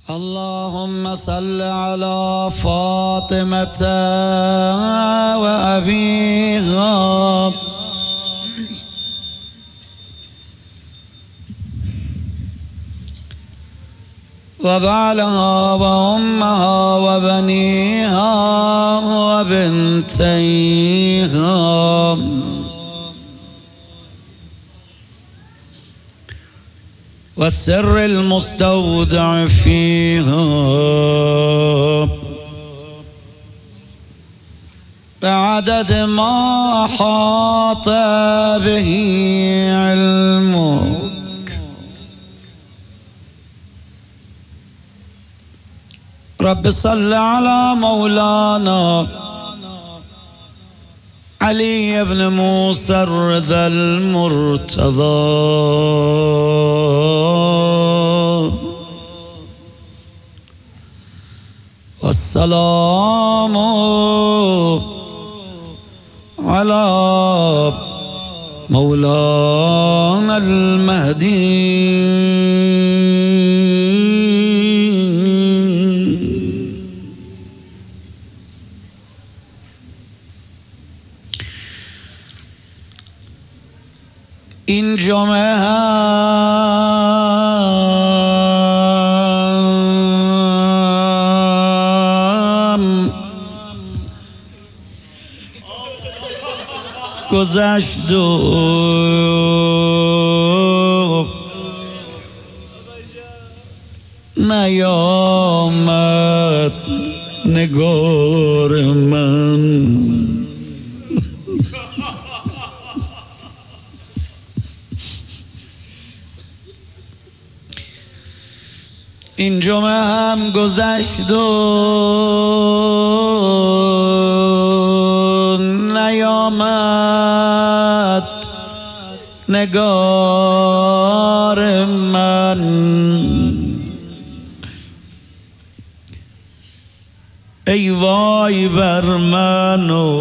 اللهم صل على فاطمة وأبيها وبعلها وأمها وبنيها وبنتيها والسر المستودع فيها بعدد ما حاط به علمك. رب صل على مولانا علي بن موسى الرضا المرتضى والسلام على مولانا المهدي این جمعه هم گذشت و نیامد نگار من. این جمعه هم گذشت و نیامد نگار من. ای وای بر من و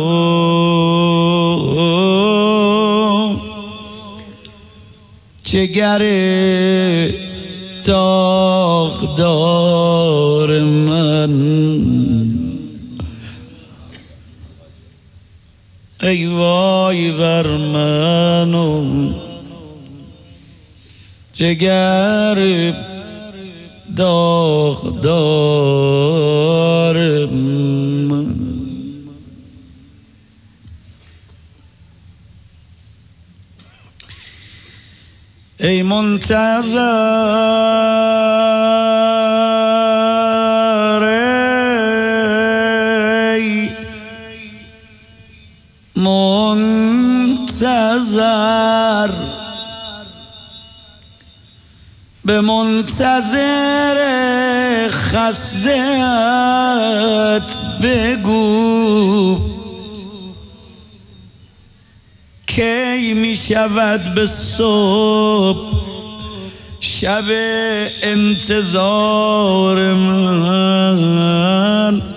جگر داغدار من. ای وای بر من و جگر داغدار من. ای منتظر ای منتظر به منتظر خسته‌ات بگو کی می شود به صبح شب انتظار من.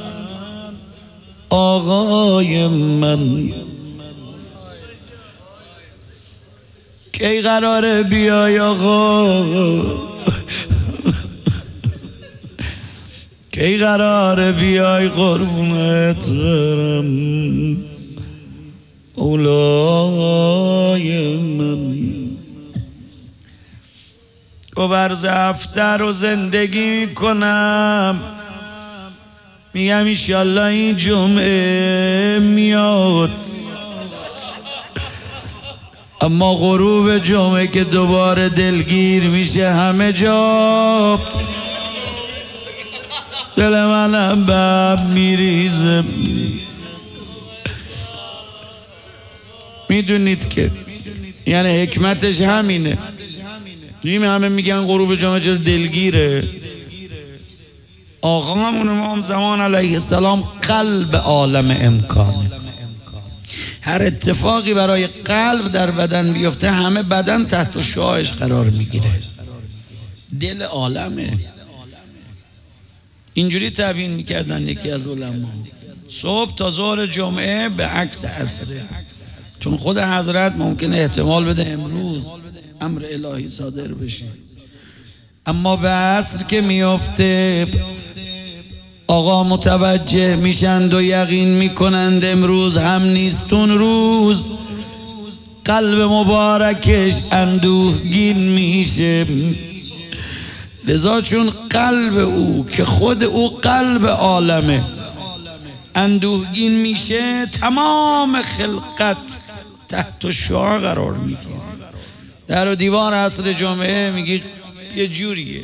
آقای من کی قراره بیای آقا؟ کی قراره بیای قربونت برم اولای من؟ گوبرز افتر رو زندگی میکنم میگم ایشالله این جمعه میاد، اما غروب جمعه که دوباره دلگیر میشه همه جا دل منم به هم میریزه. میدونید که یعنی حکمتش همینه. همه میگن غروب جمعه چرا دلگیره. آقا همون امام زمان علیه السلام قلب عالم امکانه. هر اتفاقی برای قلب در بدن بیفته همه بدن تحت شعاعش قرار میگیره. دل عالمه. اینجوری تبیین میکردن یکی از علما، صبح تا ظهر جمعه به عکس عصره، چون خود حضرت ممکنه احتمال بده امروز امر الهی صادر بشه. اما به عصر که میفته آقا متوجه میشند و یقین میکنند امروز هم نیستون روز. قلب مبارکش اندوهگین میشه، لذا چون قلب او که خود او قلب عالمه اندوهگین میشه، تمام خلقت تحت شعاع قرار میگیره. در و دیوار عصر جمعه میگی یه جوریه.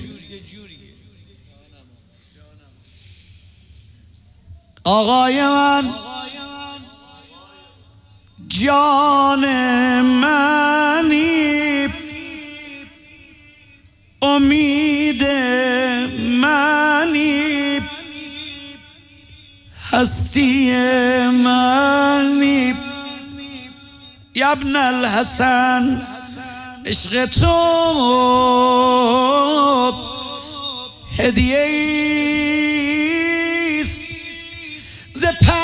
آقای من، جان منی، امید منی، هستی منی، یا ابن الحسن، عشق تو هدیه ایست ز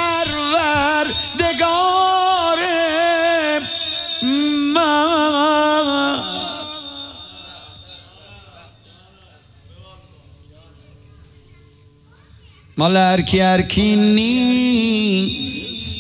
پروردگار من. مال هرکی نیست.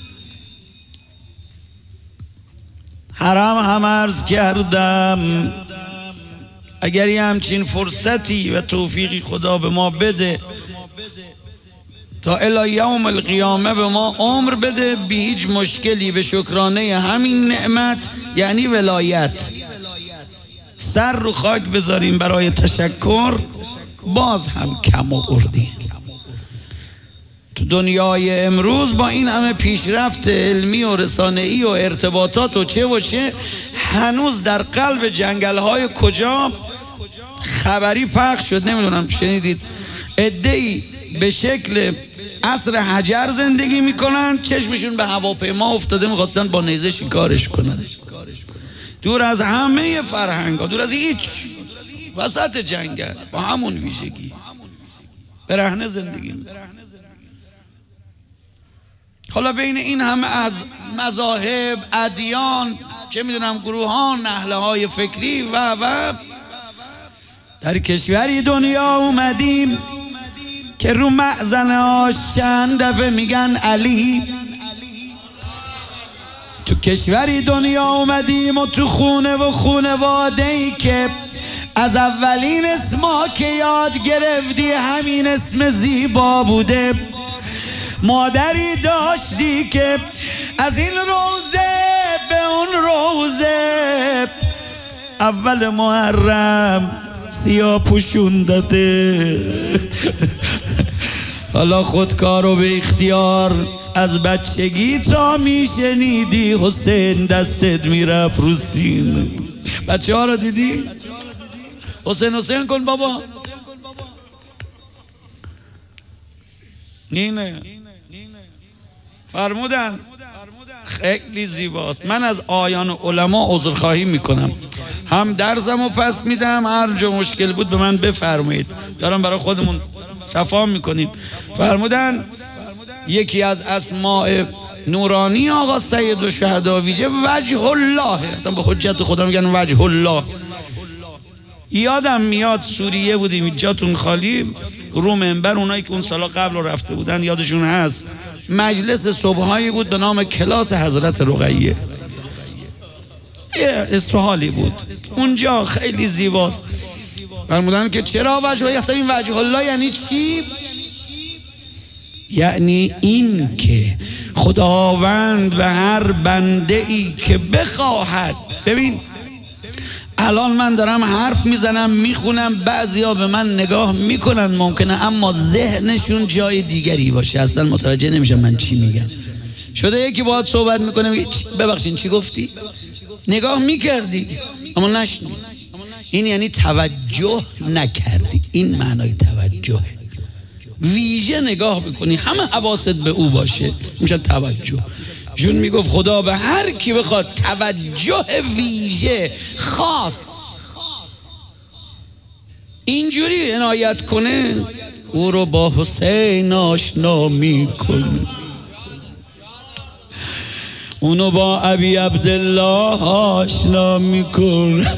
حرم هم عرض کردم اگر یه همچین فرصتی و توفیقی خدا به ما بده تا الی یوم القیامه به ما عمر بده بی هیچ مشکلی، به شکرانه همین نعمت یعنی ولایت سر رو خاک بذاریم برای تشکر، باز هم کم آوردیم. تو دنیای امروز با این همه پیشرفت علمی و رسانه‌ای و ارتباطات و چه هنوز در قلب جنگل‌های کجا خبری پخش شد، نمیدونم شنیدید، عده‌ای به شکل عصر حجر زندگی میکنن، چشمشون به هواپیما افتاده، میخواستن با نیزه شکارش کنن، دور از همه فرهنگا، دور از هیچ، وسط جنگل با همون ویژگی برهنه زندگی میکنن. حالا بین این همه از مذاهب، ادیان، چه میدونم گروهان، نهله های فکری و در کشوری دنیا اومدیم که رو مأذن آشن دفعه میگن علی. تو کشوری دنیا اومدیم و تو خونه و خونواده‌ای که از اولین اسما که یاد گرفتی همین اسم زیبا بوده. مادری داشتی که از این روزه به اون روزه اول محرم سیاه پوشون داده. حالا خودکار و به اختیار از بچگی تا میشنیدی حسین دستت میرفت رو سینه. بچه ها رو دیدی؟ حسین کن بابا. اینه فرمودن خیلی زیباست. من از آیان علما عذرخواهی میکنم، هم درسمو پس میدم، هر جا مشکل بود به من بفرمایید، دارم برای خودمون صفا میکنیم. فرمودن یکی از اسماء نورانی آقا سید الشهدا ویژه وجه الله، اصلا به حجت خدا میگن وجه الله. یادم میاد سوریه بودیم، جاتون خالی، رو منبر اونایی که اون سالا قبل رفته بودن یادشون هست، مجلس صبحایی بود به نام کلاس حضرت رقیه، یه استحالی بود اونجا، خیلی زیباست. فرمودن که چرا وجه الله، اصلا این وجه الله یعنی چی؟ یعنی این که خداوند و هر بنده ای که بخواهد. ببین الان من دارم حرف میزنم میخونم، بعضیا به من نگاه میکنن ممکنه اما ذهنشون جای دیگری باشه، اصلا متوجه نمیشن من چی میگم. شده یکی باهات صحبت میکنه میگه ببخشید چی گفتی؟ نگاه میکردی اما نشنید. این یعنی توجه نکردی، این معنای توجه. ویژه نگاه بکنی، همه حواست به او باشه، میشه توجه. جون میگفت خدا به هر کی بخواد توجه ویژه خاص اینجوری عنایت کنه، او رو با حسین آشنا میکنه. اونو با ابی عبدالله آشنا میکنه.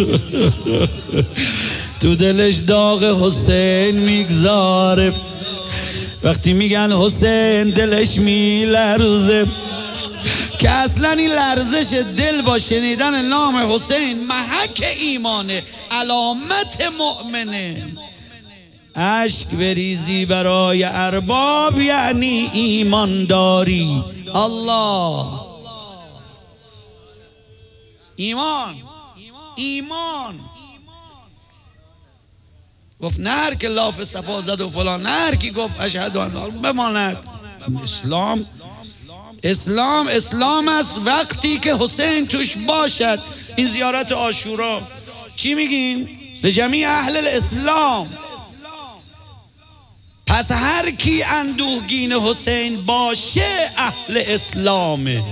تو دلش داغ حسین میگذاره. وقتی میگن حسین دلش میلرزه، که اصلا این لرزش دل با شنیدن نام حسین محک ایمانه، علامت مؤمنه. اشک بریزی برای ارباب یعنی ایمانداری. الله، ایمان. گفت نه هر که لاف صفا زد و فلان، نه هر کی گفت اشهد ان لا بماند. اسلام است وقتی که حسین توش باشد. این زیارت عاشورا چی میگیم؟ به جمیع اهل الاسلام. پس هر کی اندوهگین حسین باشه اهل اسلامه.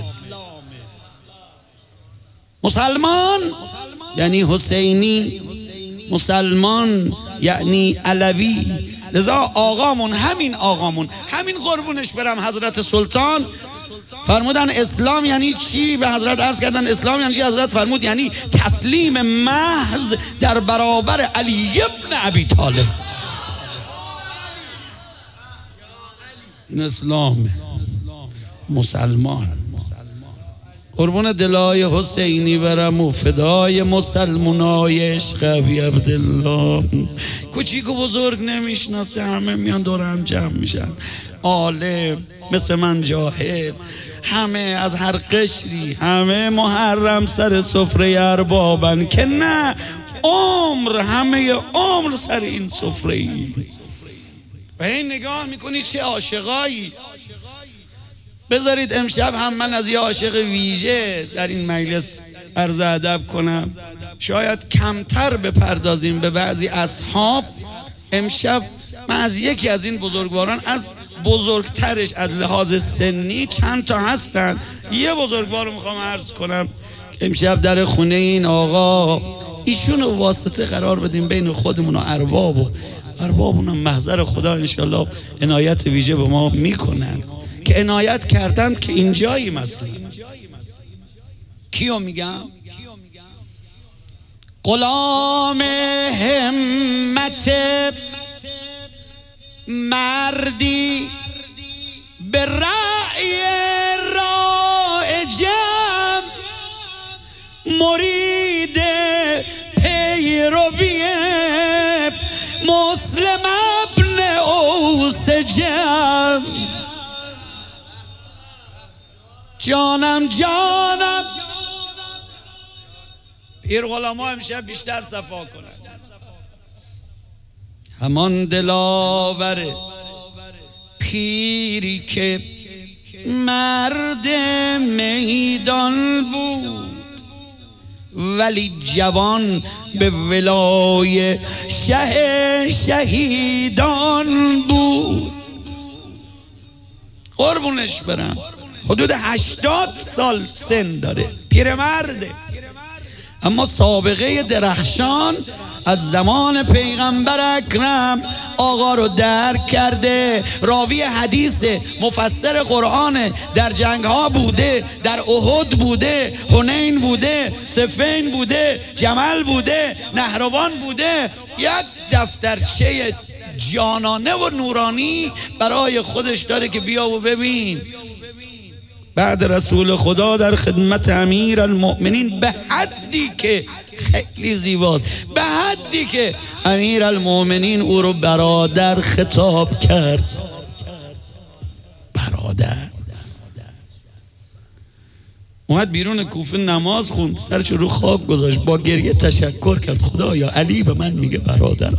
مسلمان یعنی حسینی، مسلمان یعنی علوی. لذا آقامون همین قربونش برم حضرت سلطان فرمودن اسلام یعنی چی؟ به حضرت عرض کردن اسلام یعنی چی؟ حضرت فرمود یعنی تسلیم محض در برابر علی ابن ابی طالب. این اسلام، مسلمان. قربون دلای حسینی برم و فدای مسلمونای عشق ابی عبدالله. کوچیک و بزرگ نمیشناسه، همه میان دور هم جمع میشن. عالم مثل من جاهل، همه از هر قشری، همه محرم سر سفره اربابن که نه همه عمر سر این سفره ای. و این نگاه میکنی چه عاشقایی. بذارید امشب هم من از یه عاشق ویژه در این مجلس عرض ادب کنم. شاید کمتر بپردازیم به بعضی اصحاب. امشب من از یکی از این بزرگواران، از بزرگترش از لحاظ سنی چند تا هستن، یه بزرگوار رو میخوام عرض کنم که امشب در خونه این آقا ایشون رو واسطه قرار بدیم بین خودمون و اربابون هم محضر خدا انشالله عنایت ویژه به ما میکنن که عنایت کردند که اینجایی مثلی. کیو میگم؟ غلام همت مردی به رأی رائجم، مرید پیروی مسلم ابن اوسجم. جانم پیر غلاما امشب بیشتر صفا کنن. همان دلاور پیری که مرد میدان بود، ولی جوان به ولای شهیدان بود. قربونش برم، حدود 80 سال سن داره، پیرمرده، اما سابقه درخشان از زمان پیغمبر اکرم آقا رو درک کرده. راوی حدیث، مفسر قرآن، در جنگ ها بوده، در احد بوده، حنین بوده، صفین بوده، جمل بوده، نهروان بوده. یک دفترچه جانانه و نورانی برای خودش داره که بیا و ببین. بعد رسول خدا در خدمت امیر المؤمنین به حدی که خیلی زیباست، به حدی که امیر المؤمنین او رو برادر خطاب کرد. برادر. اومد بیرون کوفه نماز خوند، سرش رو خاک گذاشت، با گریه تشکر کرد. خدایا علی به من میگه برادر.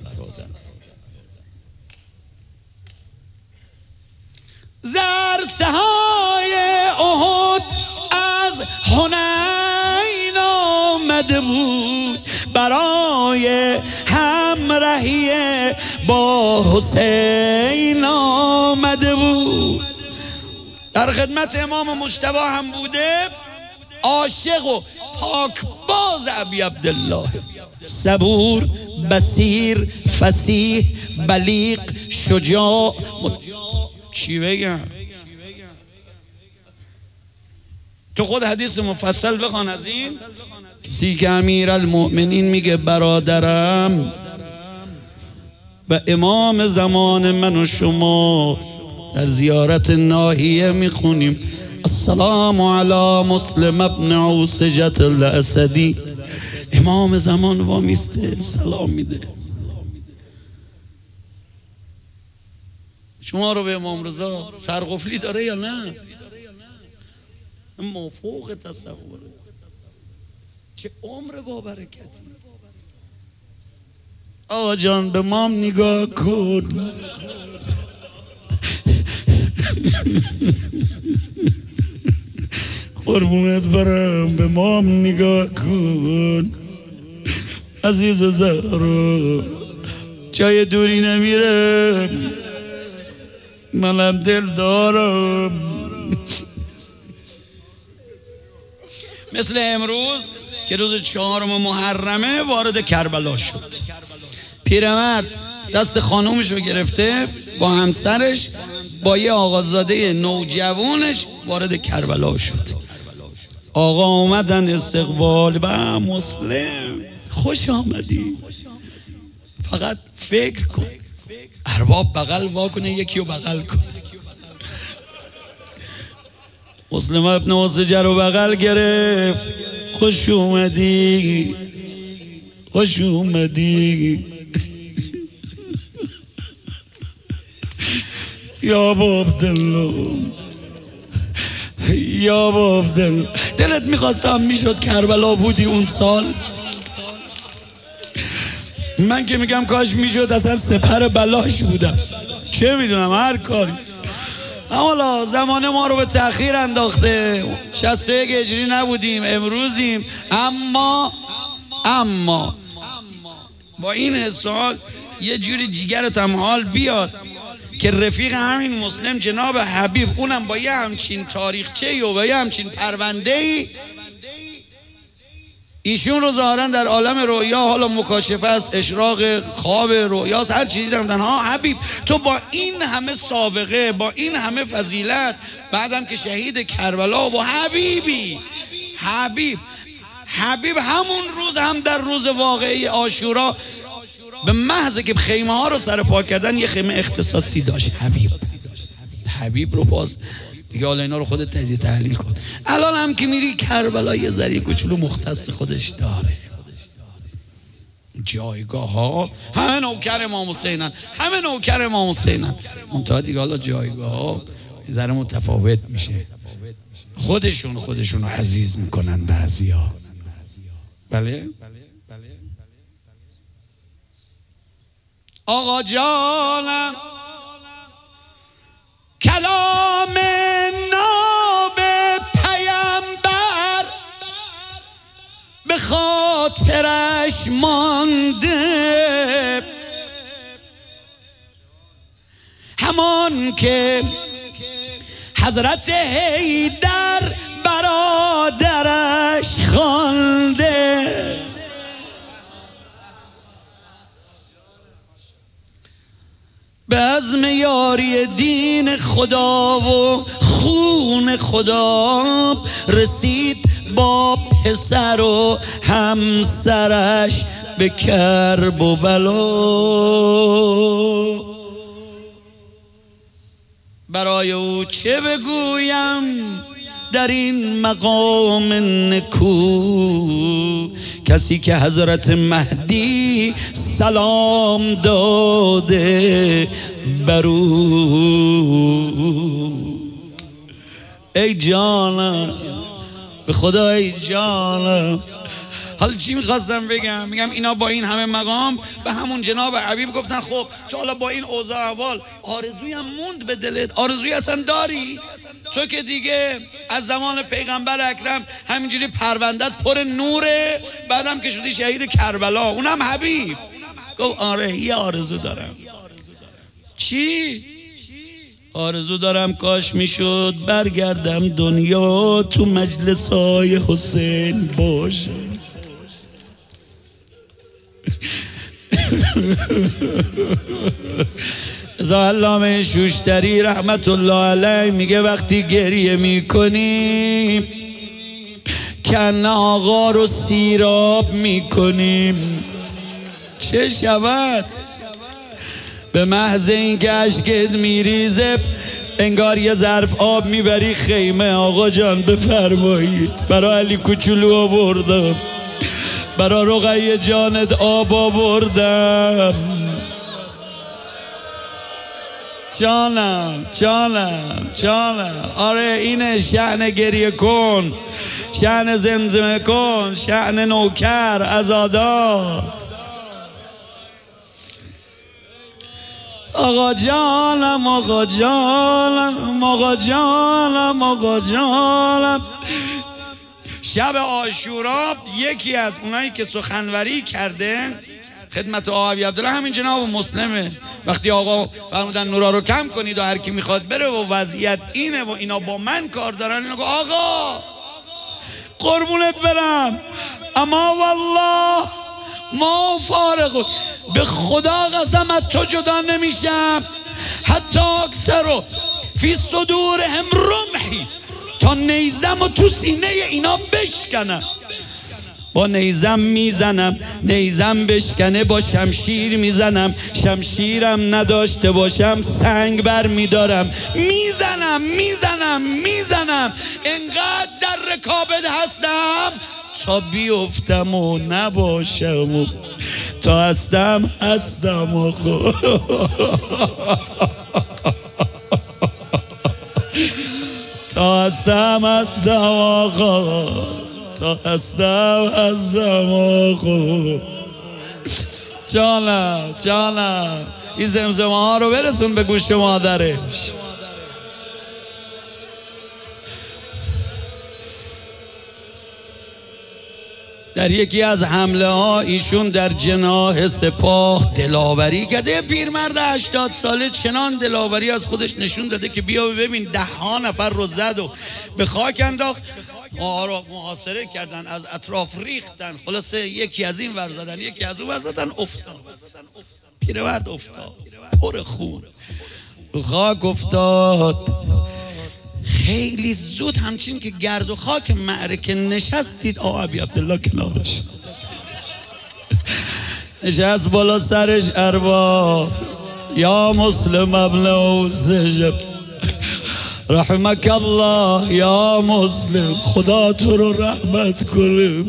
زرسهای احد از حنین آمده بود، برای همراهی با حسین آمده بود. در خدمت امام مجتبی هم بوده. عاشق و پاکباز ابی عبدالله، صبور، بصیر، فصیح، بلیغ، شجاع. چی بگم؟ تو خود حدیث مفصل بخوان از این. کسی که امیرالمؤمنین میگه برادرم و امام زمان من و شما در زیارت ناحیه میخونیم السلام علی مسلم ابن عوسجة الاسدی، امام زمان وامیسته سلام میده. شما رو به امام رضا سرقفلی داره یا نه؟ اما فوق تصوره. چه عمر با برکتی. آقا جان به مام نگاه کن. قربونت برم به مام نگاه کن عزیز زهرا، جای دوری نمیرم، منم دل دارم. مثل امروز که روز 4 محرمه وارد کربلا شد، پیرمرد دست خانومشو گرفته با همسرش با یه آقازاده نوجوانش وارد کربلا شد. آقا اومدن استقبال با مسلم، خوش آمدی. فقط فکر کن ارباب بغل وا کنه یکی رو بغل کنه. مسلم ابن عوسجة رو بغل گرفت، خوش اومدی خوش اومدی. یا عبدالله یا عبدالله، دلت میخواستم میشد کربلا بودی اون سال. من که میگم کاش میشد اصلا سپر بلاش بودم، چه میدونم هر کاری. اما زمان ما رو به تأخیر انداخته، 61 هجری نبودیم امروزیم. اما با این حسال یه جوری جیگرت هم حال بیاد که رفیق همین مسلم جناب حبیب، اونم با یه همچین تاریخچه‌ای و با یه همچین پرونده‌ای، ایشون رو ظاهراً در عالم رویا، حالا مکاشفه است، اشراق، خواب، رویاست، هر چیزی دیدن. ها حبیب تو با این همه سابقه، با این همه فضیلت، بعدم که شهید کربلا و حبیب همون روز هم در روز واقعی عاشورا به محض که خیمه ها رو سر پا کردن یه خیمه اختصاصی داشت. حبیب رو باز دیگه حالا اینا رو خودت تجزیه تحلیل کن. الان هم که میری کربلا یه ذره کوچولو مختص خودش داره. جایگاه ها همه نوکر امام حسینن، منتها دیگه حالا جایگاه ها یه ذره متفاوت میشه. خودشون رو عزیز میکنن بعضیا. بله آقا جانم کلام ناب پیامبر به خاطرش مانده، همان که حضرت حیدر برادرش خوانده. به عزم یاری دین خدا و خون خدا رسید با پسر و همسرش به کرب و بلا. برای او چه بگویم در این مقام نکو، کسی که حضرت مهدی سلام داده برو. ای جانم به خدا، ای جانم. حالا چی میخواستم بگم؟ میگم اینا با این همه مقام به همون جناب حبیب گفتن خب تو حالا با این اوضاع احوال آرزوی هم موند به دلت؟ آرزوی اصلا داری؟ تو که دیگه از زمان پیغمبر اکرم همینجوری پروندت پر نوره، بعدم که شدی شهید کربلا، اونم حبیب. گفت آره یه آرزو دارم. چی؟ آرزو دارم کاش میشد برگردم دنیا تو مجلس های حسین باشه. علامه شوشتری رحمت الله علیه میگه وقتی گریه میکنیم کنه آقا رو سیراب میکنیم. چه شود؟ به محض این که اشکت میریزه انگار یه ظرف آب میبری خیمه. آقا جان بفرمایید، برای علی کوچولو آوردم، برای رقیه جانت آب آوردم. جانم جانم جانم. آره اینه شأن گریه کن، شأن زمزمه کن، شأن نوکر عزادار. آقا جانم آقا جانم آقا جانم آقا جانم. شب عاشورا یکی از اونایی که سخنوری کرده خدمت آقا عبدالله همین جناب مسلمه. وقتی آقا فرمودن نورا رو کم کنید و هر کی میخواد بره و وضعیت اینه و اینا با من کار دارن، اینا گفت آقا قربونت برم اما والله ما فارغ، به خدا قسمت تو جدا نمیشم حتی اکثر فی صدورهم رمحی، تا نیزم و تو سینه اینا بشکنم. با نیزم میزنم، نیزم بشکنه با شمشیر میزنم، شمشیرم نداشته باشم سنگ بر میدارم، میزنم میزنم میزنم، انقدر در رکابت هستم تا بیفتم و نباشم و تا هستم هستم و تا هستم هستم آقا، تا هستم هستم آقا. جانم جانم. این زمزمه ها رو برسون به گوش مادرش. در یکی از حمله ها ایشون در جناح سپاه دلاوری کرده. پیرمرد 80 ساله چنان دلاوری از خودش نشون داده که بیا ببین 10 نفر رو زد و به خاک انداخت. ما رو محاصره کردن، از اطراف ریختن، خلاصه یکی از این ور زدن یکی از اون ور زدن، افتاد. پیرمرد افتاد پر خون رو خاک افتاد. خیلی زود همچین که گرد و خاک معرکه نشستید آقا عبدالله کنارش نشست بالا سرش ارباب. یا مسلم ابن اوسجب رحمک الله، یا مسلم خدا تو رو رحمت کنه.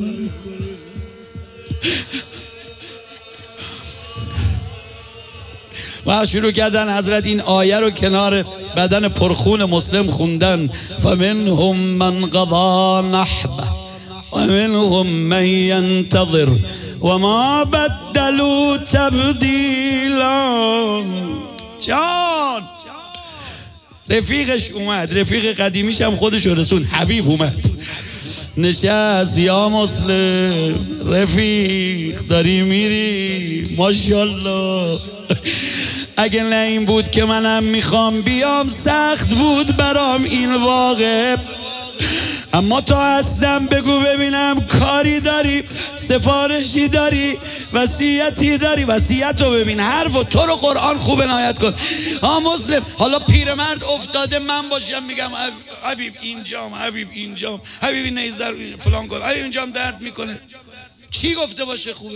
و شروع کردن حضرت این آیه رو کنار بدن پرخون مسلم خوندن. فمنهم من قضا نحبه و منهم من ینتظر و ما بدلوا تبدیلا. جان رفیقش اومد، رفیق قدیمیش هم خودش رسون، حبیب اومد نشست. یا مسلم رفیق داری میری ماشاءالله، اگه نه این بود که منم میخوام بیام سخت بود برام این واقع، اما تو هستم بگو ببینم کاری داری، سفارشی داری، وصیتی داری. وصیت رو ببین، حرف و تو رو قرآن خوب عنایت کن. مسلم حالا پیرمرد افتاده من باشم میگم حبیب اینجام، حبیب اینجام، حبیب نیزر فلان کن، حبیب اینجام درد میکنه، چی گفته باشه خوبه؟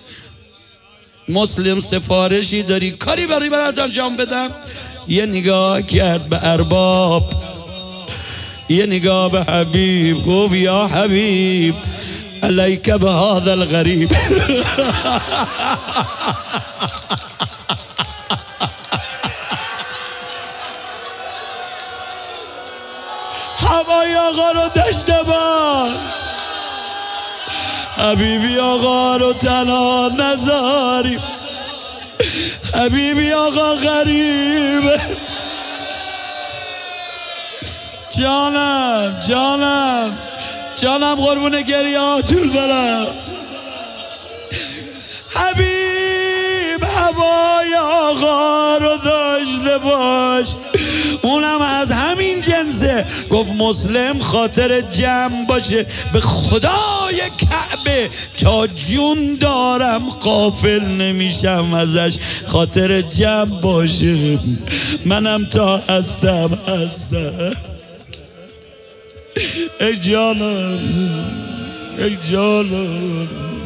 مسلم سفارشی داری، کاری برات انجام بدم؟ یه نگاه کرد به ارباب، یه نگاه به حبیب، گفت یا حبیب علیک به هذا الغریب. هوای آقا رو داشته باش، حبیبی آقا رو تنها نذاری، حبیبی آقا غریبه. جانم جانم جانم قربون گریاتون برم. حبیب هوای آقا رو داشته باش، اونم از همین جنسه. گفت مسلم خاطر جمع باشه، به خدای کعبه تا جون دارم غافل نمیشم ازش، خاطر جمع باشه، منم تا هستم. ای جانم ای جانم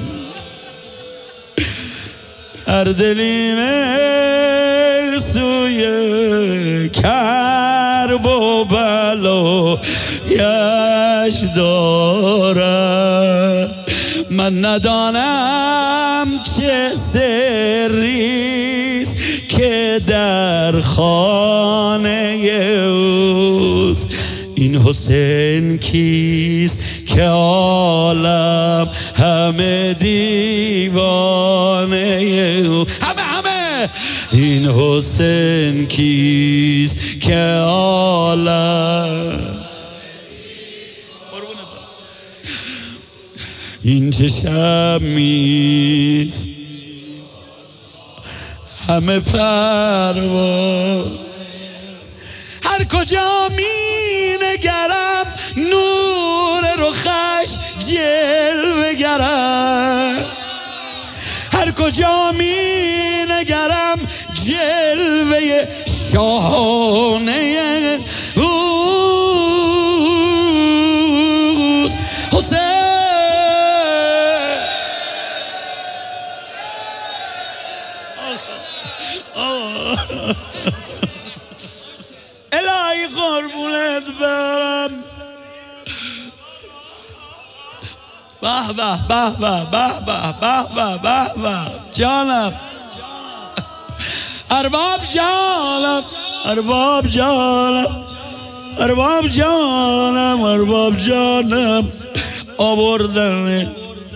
هر دلی میل سوی کرب و بلایش دارد من ندانم چه سریست که در خانه اوست این حسین کیست که عالم همه دیوانه او همه این حسین کیست که عالم این چه شمیست همه پرواز هر کجا می نگرم نور رخش جلوه گرم هر کجا می نگرم جلوه شاهانه اوست حسین الهی قربونت برم به به به به به به به به به جانم ارباب جانم ارباب جانم ارباب جانم ارباب جانم آوردن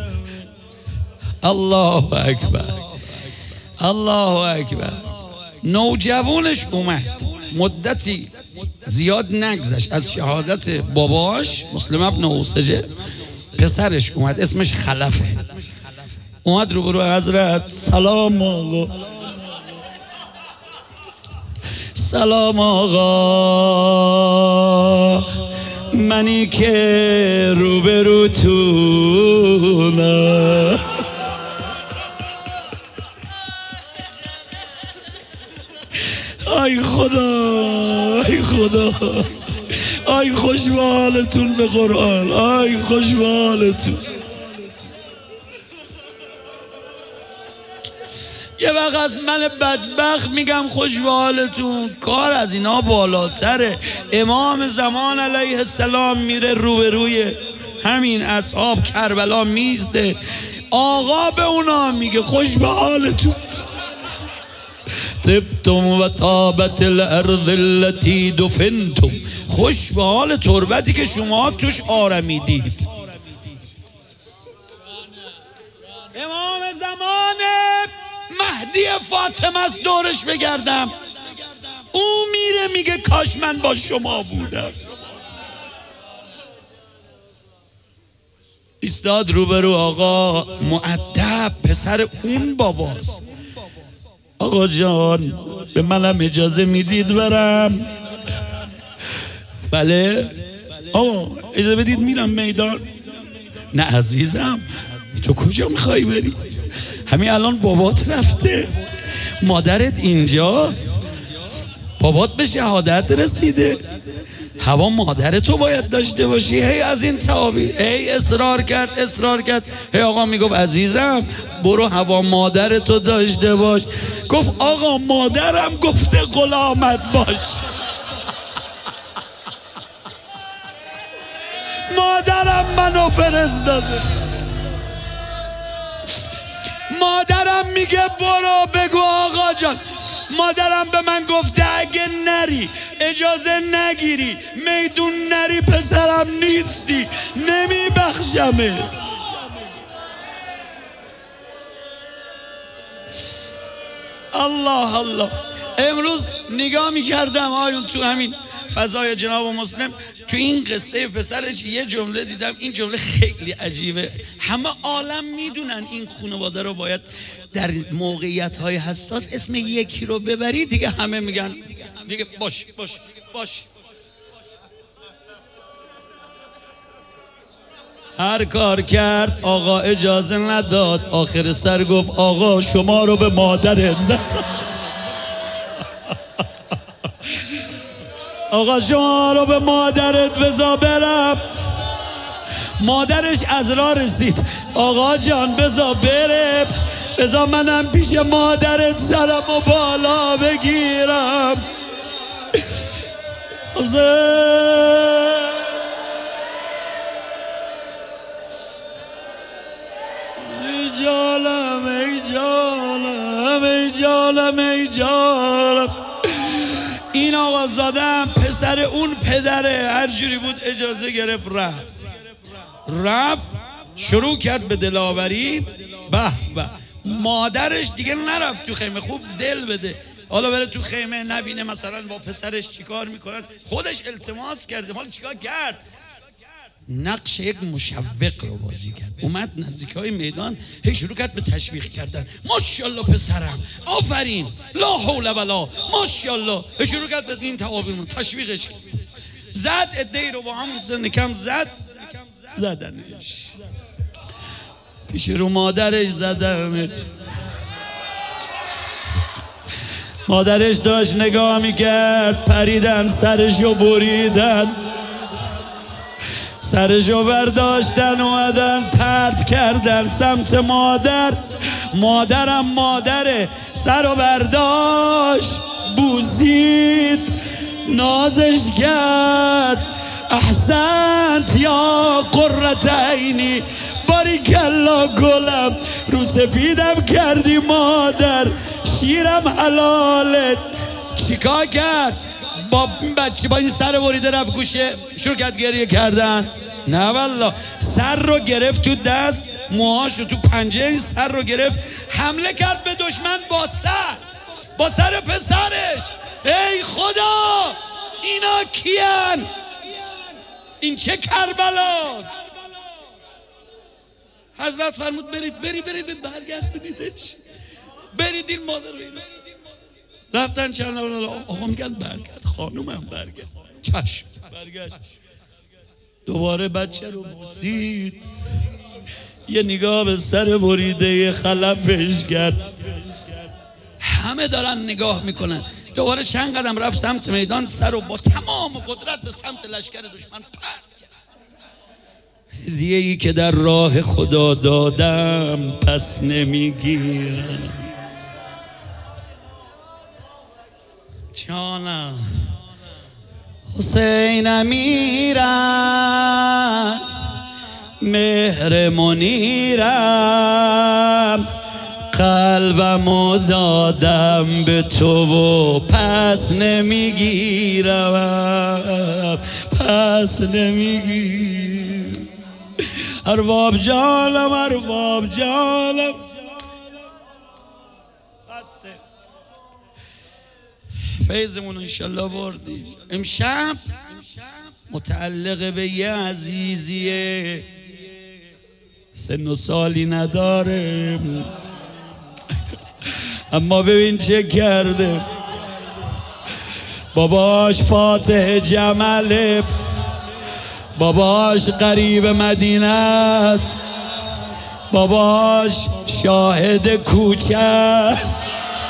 الله اکبر الله اکبر نوجوانش اومد مدتی زیاد نگذشت از شهادت باباش مسلم ابن اوسجه پسرش اومد اسمش خلفه اومد روبرو حضرت سلام آقا سلام آقا منی که روبروتونم آی خدا آی خدا آی خوشحالتون به قرآن آی خوشحالتون یه وقت از من بدبخت میگم خوشحالتون کار از اینا بالاتره امام زمان علیه السلام میره روبروی همین اصحاب کربلا میزده آقا به اونا میگه خوشحالتون طبتم و طابت الارض التي دفنتم خوش به حال تربتی که شما توش آرمیدید امام زمان مهدی فاطمه است دورش بگردم او میره میگه کاش من با شما بودم ایستاد روبرو آقا مؤدب پسر اون باباست آقا جان به منم اجازه میدید برم بله آقا اجازه بدید میرم میدان نه عزیزم تو کجا میخوای بری همین الان بابات رفته مادرت اینجاست بابات به شهادت رسیده هوا مادر تو باید داشته باشی هی از این تعابیر هی اصرار کرد هی آقا میگفت عزیزم برو هوا مادر تو داشته باش گفت آقا مادرم گفته غلامت باش مادرم منو فرستاده مادرم میگه برو بگو آقا جان مادرم به من گفته اگه نری اجازه نگیری میدون نری پسرم نیستی نمیبخشمه الله الله امروز نگاه میکردم آیون تو همین فضای جناب مسلم تو این قصه پسرش یه جمله دیدم این جمله خیلی عجیبه همه عالم میدونن این خانواده رو باید در موقعیت های حساس اسم یکی رو ببری دیگه همه میگن دیگه باش هر کار کرد آقا اجازه نداد آخر سر گفت آقا شما رو به مادرت زد آقا شما رو به مادرت بذار برم مادرش از راه رسید. آقا جان بذار بره، بذار منم پیش مادرت سرم و بالا بگیرم. ای جانم ای جانم ای جانم ای جانم. این آقا زادم پسر اون پدره، هر جوری بود اجازه گرفت رفت شروع کرد به دلاوری. به به مادرش دیگه نرفت تو خیمه، خوب دل بده حالا بره تو خیمه نبینه مثلا با پسرش چیکار میکنن. خودش التماس کرده، حالا چیکار کرد؟ نقش یک مشوق رو بازی کرد. اومد نزدیکای میدان، هی شروع کرد به تشویق کردن. ماشاءالله پسرم، آفرین، لا حول ولا، ماشاءالله. شروع کرد به این تعاون تشویقش کرد. زد ادعی رو با هم سن کم زدنش پیش رو مادرش زدمش. مادرش داشت نگاه میکرد، پریدن سرشو بریدن، سرشو برداشتن اومدن پرت کردن سمت مادر. مادرم مادره، سرو برداشت بوسید نازش کرد. احسنت یا قرة عینی، باریکلا گلم، رو سفیدم کردی مادر، شیرم حلالت. چیکار کرد؟ با بچه با این سر بریده رفت گوشه، شروع کرد گریه کردن. نه والله، سر رو گرفت تو دست، موهاشو تو پنجه این سر رو گرفت، حمله کرد به دشمن با سر پسرش. ای خدا، اینا کیان؟ این چه کربلا؟ حضرت فرمود برید برگردونیدش، برید این مادر رو. رفتن چند آقا میگن برگرد، خانومم برگرد. چشم برگشت، دوباره بچه رو بوسید، یه نگاه به سر بریده خلفش کرد. همه دارن نگاه میکنن. دوباره چند قدم رفت سمت میدان، سر رو با تمام قدرت به سمت لشکر دشمن پرت کرد. هدیه‌ای که در راه خدا دادم پس نمیگیرم. جانم حسین امیرم، مهر منیرم، قلبمو دادم به تو و پس نمیگیرم، پس نمیگیرم. ارباب جانم، ارباب جانم. فیضمون انشالله بردی. امشب متعلق به یه عزیزیه، سن و سالی نداره، اما ببین چه کرده. باباش فاتح جمله، باباش قریب مدینه است، باباش شاهد کوچه است.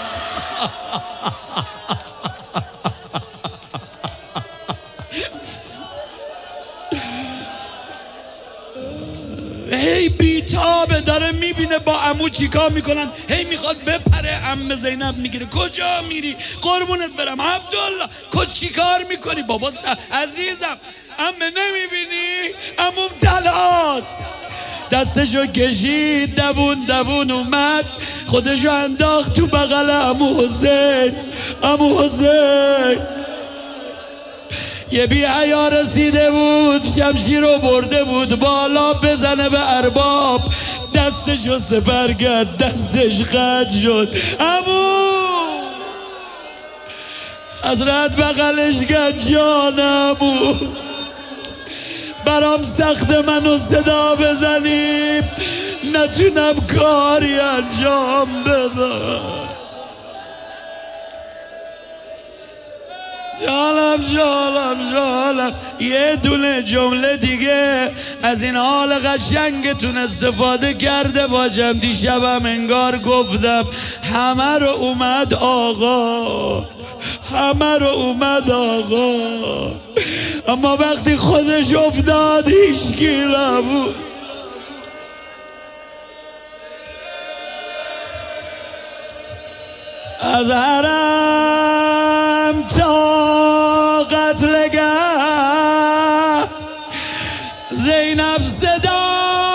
هی بیتابه، داره میبینه با عمو چیکار میکنن، هی میخواد بپره. عمه زینب میگیره کجا میری؟ قربونت برم عبدالله، چیکار میکنی؟ بابا عزیزم، عمه نمیبینی؟ عموم تلاست. دستشو کشید، دوون اومد، خودشو انداخت تو بغل عمو حسین. عمو حسین یه بی حیا رسیده بود، شمشیر رو برده بود بالا بزنه به ارباب، دستشو سپر کرد، دستش قطع شد. عمو حضرت بغلش کرد، جان عمو برام سخت منو صدا بزنیم، نتونم کاری انجام بدم. جالم یه دونه جمله دیگه از این حال قشنگتون استفاده کرده باشم. دیشبم انگار گفتم همه رو اومد آقا، همه رو اومد آقا. اما وقتی خودش افتاد هیچکی نبود. از حرم تا قتلگه زینب صدا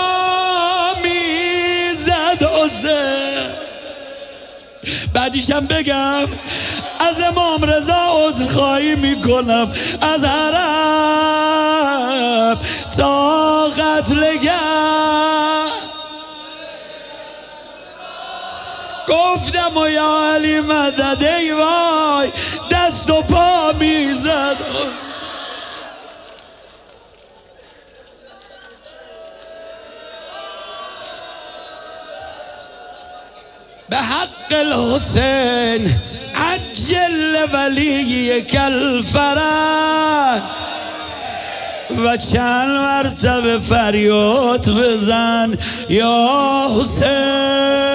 میزد حسین. بعدیشم بگم از امام رضا عذرخواهی میکنم. از حرم تا قتلگه گفتم و یا علی مدد ای وای دست و پا میزد. به حق الحسین عجل ولی کالفرج و چند مرتبه فریاد بزن یا حسین.